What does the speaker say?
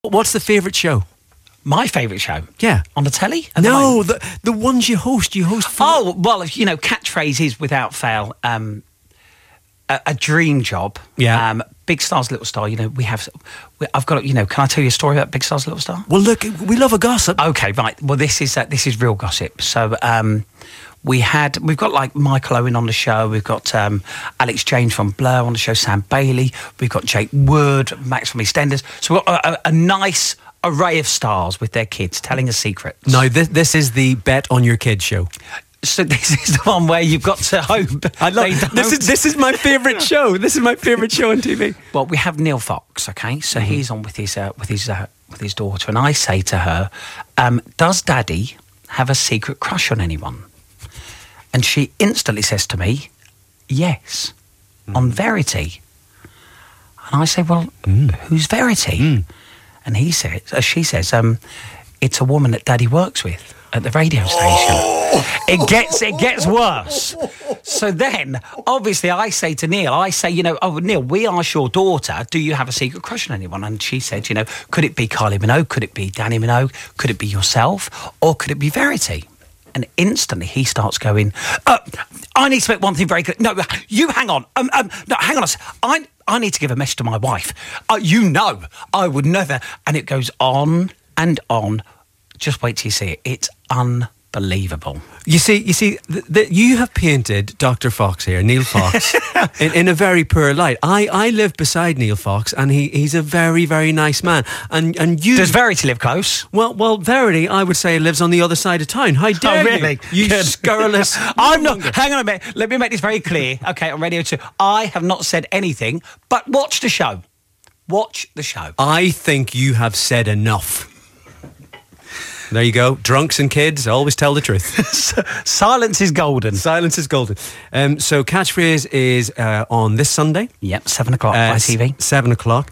What's the favourite show? My favourite show? Yeah. On the telly? No, the ones you host. You host... Oh, well, catchphrases without fail. A dream job. Yeah. Big Star's Little Star. I've got. Can I tell you a story about Big Star's Little Star? Well, look, we love a gossip. Okay, right. Well, this is real gossip. So, we've got like Michael Owen on the show. We've got Alex James from Blur on the show. Sam Bailey. We've got Jake Wood, Max from EastEnders. So we've got a nice array of stars with their kids telling us secrets. Now, this is the Bet on Your Kids show. So this is the one where you've got to hope. I love this is my favourite show. This is my favourite show on TV. Well, we have Neil Fox. Okay, so he's on with his daughter, and I say to her, "Does Daddy have a secret crush on anyone?" And she instantly says to me, "Yes, on Verity." And I say, "Well, who's Verity?" And she says, "It's a woman that Daddy works with at the radio station." It gets worse. So then, obviously, I say to Neil, Neil, we asked your daughter, do you have a secret crush on anyone? And she said, could it be Kylie Minogue? Could it be Danny Minogue? Could it be yourself? Or could it be Verity? And instantly he starts going, I need to make one thing very clear. No, you hang on. No, hang on a second. I need to give a message to my wife. I would never. And it goes on and on. Just wait till you see it. It's unbelievable. You see, you have painted Dr. Fox here, Neil Fox, in a very poor light. I live beside Neil Fox, and he's a very, very nice man. And you... Does Verity live close? Well, Verity, I would say, lives on the other side of town. How dare really? you scurrilous... I'm not... Hang on a minute. Let me make this very clear. Okay, on Radio 2. I have not said anything, but watch the show. Watch the show. I think you have said enough. There you go. Drunks and kids always tell the truth. Silence is golden. Silence is golden. So Catchphrase is on this Sunday. Yep, 7 o'clock by TV. 7 o'clock.